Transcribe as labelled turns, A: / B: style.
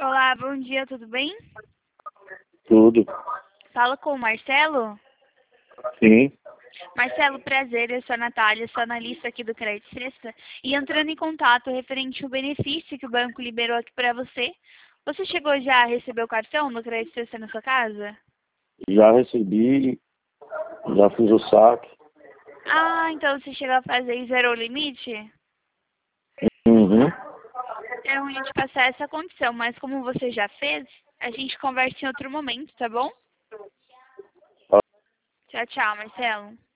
A: Olá, bom dia, tudo bem?
B: Tudo.
A: Fala com o Marcelo.
B: Sim.
A: Marcelo, prazer, eu sou a Natália, sou analista aqui do Crédito Sexta e entrando em contato referente ao benefício que o banco liberou aqui para você. Você chegou já a receber o cartão do Crédito Sexta na sua casa?
B: Já recebi, já fiz o saque.
A: Ah, então você chegou a fazer e zerou o limite?
B: Uhum.
A: É ruim de passar essa condição, mas como você já fez, a gente conversa em outro momento, tá bom? Tchau, tchau, Marcelo.